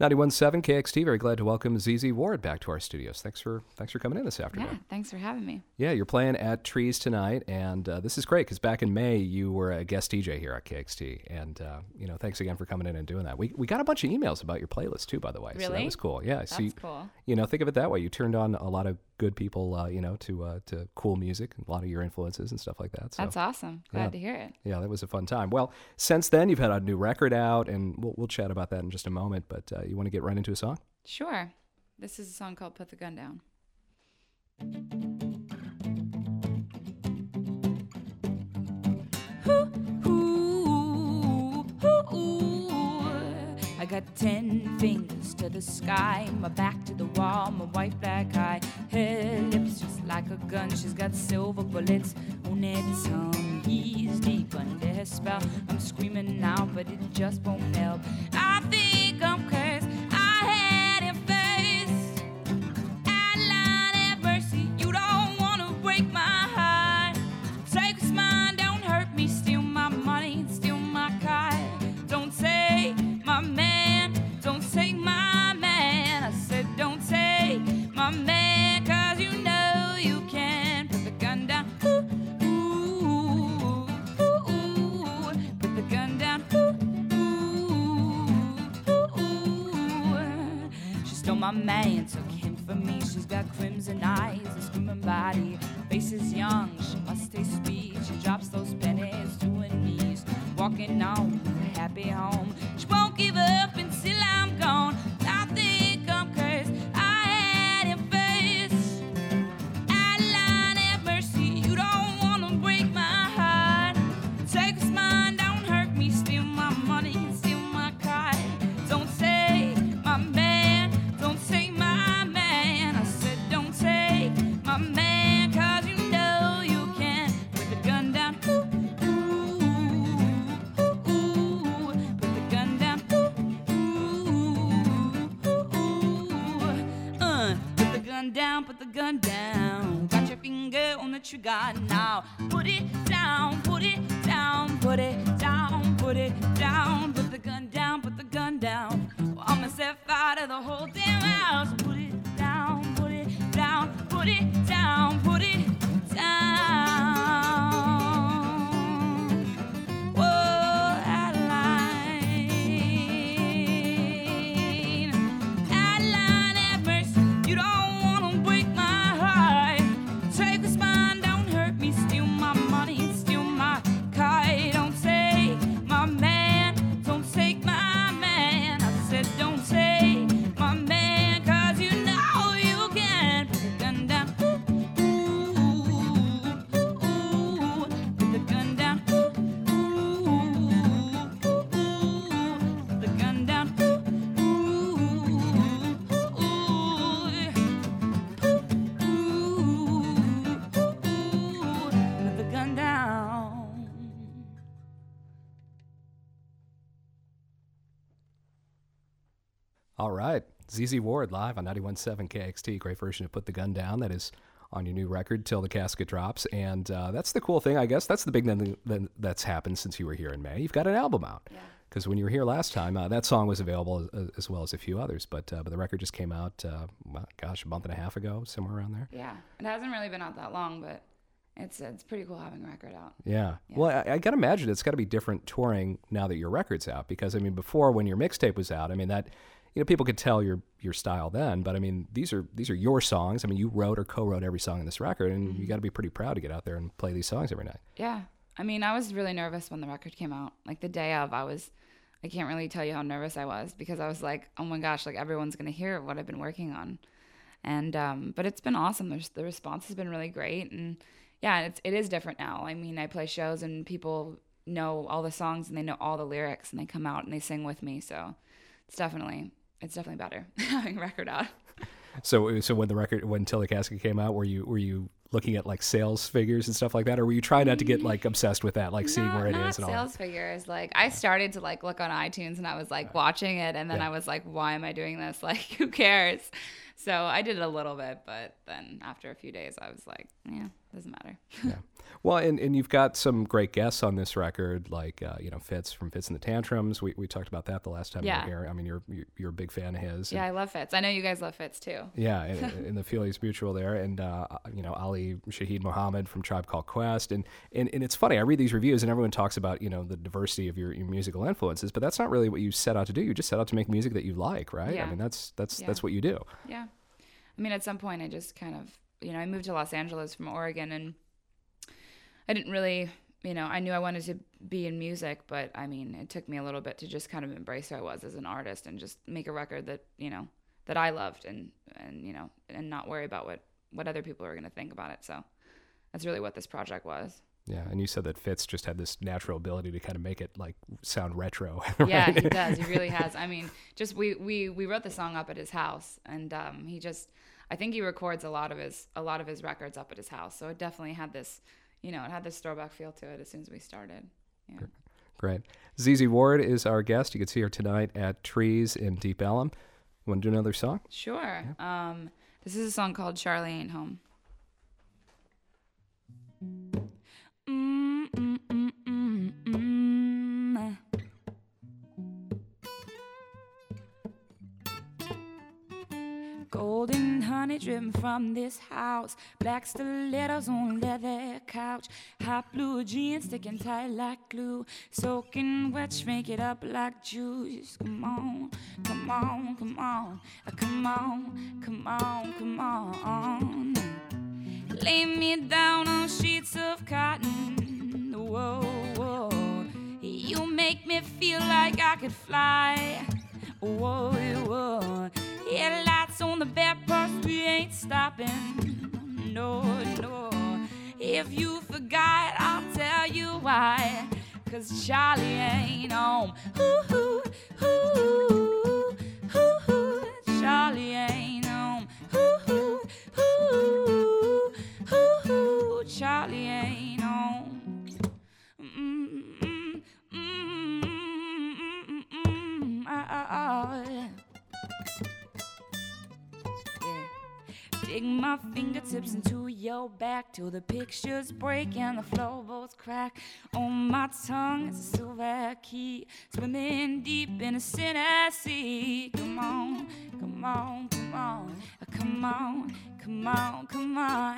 91.7 KXT. Very glad to welcome ZZ Ward back to our studios. Thanks for coming in this afternoon. Yeah, thanks for having me. Yeah, you're playing at Trees tonight, and this is great because back in May you were a guest DJ here at KXT, and thanks again for coming in and doing that. We got a bunch of emails about your playlist too, by the way. Really? So that was cool. Yeah, That's cool. Think of it that way. You turned on a lot of good people, to cool music, a lot of your influences and stuff like that. So, that's awesome. Glad to hear it. Yeah, that was a fun time. Well, since then you've had a new record out, and we'll chat about that in just a moment. But you want to get right into a song? Sure. This is a song called "Put the Gun Down." I got 10 fingers to the sky, my back to the wall, my white black eye, her lips just like a gun, she's got silver bullets on her tongue. He's deep under her spell, I'm screaming now, but it just won't help. I think I'm cursed, I had him first. Adeline, have mercy, you don't wanna break my heart. Take what's mine, don't hurt me, steal my money, steal my car. Don't take my man, don't take my man. I said don't take my man, 'cause you know you can. Put the gun down, ooh, ooh, ooh, ooh. Put the gun down, ooh, ooh, ooh, ooh. She stole my man, took him from me. She's got crimson eyes, a screaming body. Face is young, she must taste sweet. She drops those pennies to her knees, walking on a happy home. She won't give up until I'm gone. I think I'm cursed, I had him first. Adeline, have mercy, you don't wanna break my heart. Take what's mine, don't hurt me, steal my money, steal my car. Don't take my man, don't take my man. I said don't take my man, 'cause you know you can. Put the gun down, ooh, ooh, ooh, ooh. Put the gun down, ooh, ooh, ooh, ooh. Put the gun down, put the gun down. Got your finger on the trigger now. Put it down, put it down, put it down, put it down. Put the gun down, put the gun down. Well, I'ma set fire to the whole damn house. Put it down, put it down, put it down, put it down. Whoa, Adeline, Adeline, have mercy, you don't wanna break my heart. Take what's mine, don't hurt me, steal my money, steal my car. Don't take my man, don't take my man. I said don't take my man, 'cause you know you can. Put the gun down, ooh, ooh, ooh, ooh. Put the gun down, ooh, ooh, ooh, ooh. Put the gun down, ooh, ooh, ooh, ooh. Put the gun down. All right. ZZ Ward live on 91.7 KXT. Great version of Put the Gun Down. That is on your new record, Till the Casket Drops. And that's the cool thing, I guess. That's the big thing that's happened since you were here in May. You've got an album out. Yeah. Because when you were here last time, that song was available as well as a few others. But the record just came out, a month and a half ago, somewhere around there. Yeah, it hasn't really been out that long, but it's pretty cool having a record out. Yeah. Well, I got to imagine it's got to be different touring now that your record's out. Because, I mean, before when your mixtape was out, I mean, that... people could tell your style then, but I mean, these are your songs. I mean, you wrote or co-wrote every song in this record, and you got to be pretty proud to get out there and play these songs every night. Yeah. I mean, I was really nervous when the record came out. Like the day of, I can't really tell you how nervous I was, because I was like, oh my gosh, like everyone's going to hear what I've been working on. And, but it's been awesome. The response has been really great. And yeah, it is different now. I mean, I play shows and people know all the songs and they know all the lyrics and they come out and they sing with me. So it's definitely better having a record out. So when Till the Casket came out, were you looking at like sales figures and stuff like that, or were you trying not to get like obsessed with that, like seeing where it is and all? Not sales figures. Like I started to like look on iTunes and I was like watching it, and then I was like, why am I doing this? Like, who cares? So I did it a little bit, but then after a few days, I was like, yeah. doesn't matter. Yeah. Well, and you've got some great guests on this record, like Fitz from Fitz and the Tantrums. We talked about that the last time you were here. I mean, you're a big fan of his. Yeah, I love Fitz. I know you guys love Fitz too. Yeah, and the feeling's mutual there. And Ali Shaheed Muhammad from Tribe Called Quest. And it's funny. I read these reviews and everyone talks about the diversity of your musical influences, but that's not really what you set out to do. You just set out to make music that you like, right? Yeah. I mean, that's what you do. Yeah. I mean, at some point, I just kind of I moved to Los Angeles from Oregon, and I didn't really, I knew I wanted to be in music, but I mean, it took me a little bit to just kind of embrace who I was as an artist and just make a record that, that I loved and not worry about what other people are going to think about it. So that's really what this project was. Yeah, and you said that Fitz just had this natural ability to kind of make it like sound retro. Right? Yeah, he does. He really has. I mean, just we wrote the song up at his house, and I think he records a lot of his records up at his house. So it definitely had this. It had this throwback feel to it as soon as we started. Yeah. Great. ZZ Ward is our guest. You can see her tonight at Trees in Deep Ellum. Want to do another song? Sure. Yeah. This is a song called Charlie Ain't Home. Golden honey dripping from this house, black stilettos on leather couch, hot blue jeans sticking tight like glue, soaking wet, shrink it up like juice. Come on, come on, come on, come on, come on, come on. Lay me down on sheets of cotton. Whoa, whoa. You make me feel like I could fly. Whoa, whoa. Yeah, lights on the bedpost, we ain't stopping. No, no. If you forgot, I'll tell you why. 'Cause Charlie ain't home. Ooh, ooh, ooh, ooh, ooh. Charlie ain't home. Ooh, ooh, ooh, ooh, ooh. Charlie ain't home. Dig my fingertips into your back till the pictures break and the floorboards crack. On my tongue is a silver key, swimming deep in a sinner sea. Come on, come on, come on, come on, come on, come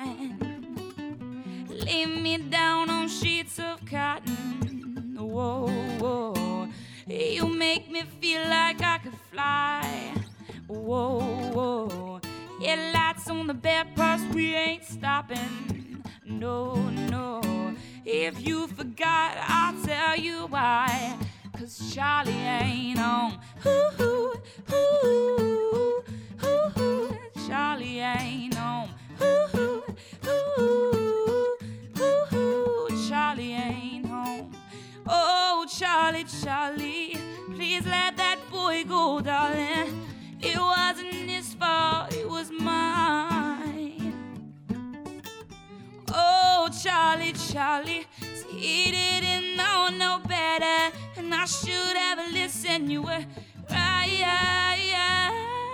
on. Lay me down on sheets of cotton. Whoa, whoa. You make me feel like I could fly. Whoa, whoa. Yeah, lights on the bedpost, we ain't stopping. No, no. If you forgot, I'll tell you why. 'Cause Charlie ain't home. Ooh, ooh, ooh, ooh, ooh. Charlie ain't home. Ooh, ooh, ooh, ooh, ooh. Charlie ain't home. Oh, Charlie, Charlie, please let that boy go, darling. It wasn't his fault, it was mine. Oh, Charlie, Charlie, he didn't know no better, and I should have listened. You were right.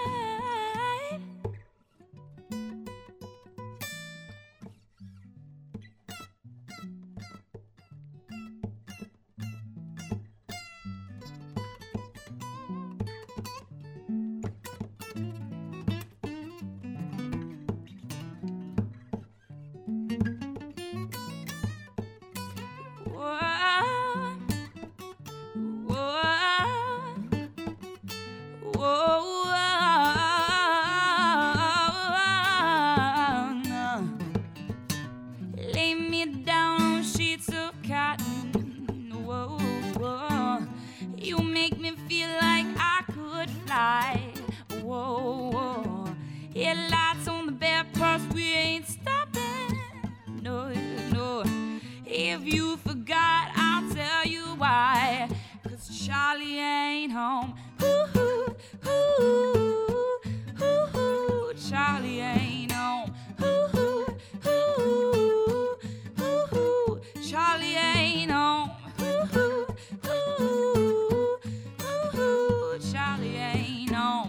Lay me down on sheets of cotton. Whoa, whoa. You make me feel like I could fly. Whoa, whoa. Yeah, lights on the bedpost, we ain't stopping. No, no. If you forgot, I'll tell you why. 'Cause Charlie ain't home. Ooh, ooh, ooh, ooh, ooh. Charlie ain't home. Ooh, ooh, ooh, ooh, ooh. Charlie ain't home. Ooh, ooh, ooh, ooh, ooh. Charlie ain't home.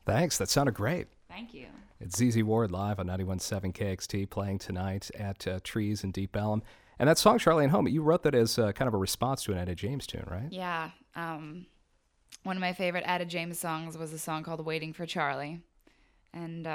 Thanks. That sounded great. Thank you. It's ZZ Ward live on 91.7 KXT playing tonight at Trees in Deep Ellum. And that song, Charlie and Home, you wrote that as kind of a response to an Etta James tune, right? Yeah. One of my favorite Etta James songs was a song called Waiting for Charlie. And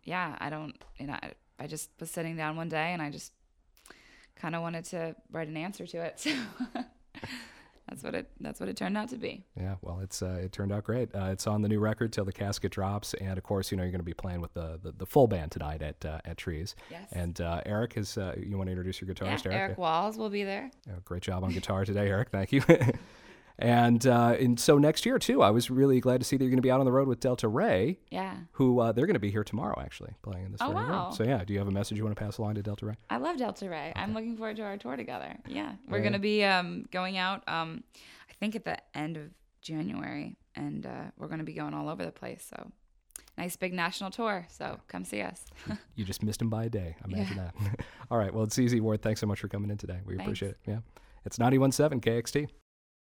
I just was sitting down one day and I just kind of wanted to write an answer to it. So that's what it turned out to be. Yeah, well, it turned out great. It's on the new record Till the Casket Drops, and of course, you're going to be playing with the full band tonight at Trees. Yes. And Eric is. You want to introduce your guitarist, Yeah, Eric Walls will be there. Great job on guitar today, Eric. Thank you. And so next year too, I was really glad to see that you're going to be out on the road with Delta Ray. Yeah. Who they're going to be here tomorrow, actually, playing in this very wow. room. So yeah, do you have a message you want to pass along to Delta Ray? I love Delta Ray. Okay. I'm looking forward to our tour together. Yeah, we're Yeah. going to be going out. I think at the end of January, and we're going to be going all over the place. So nice big national tour. So come see us. You just missed him by a day. Imagine that. All right. Well, it's ZZ Ward. Thanks so much for coming in today. We appreciate it. Yeah. It's 91.7 KXT.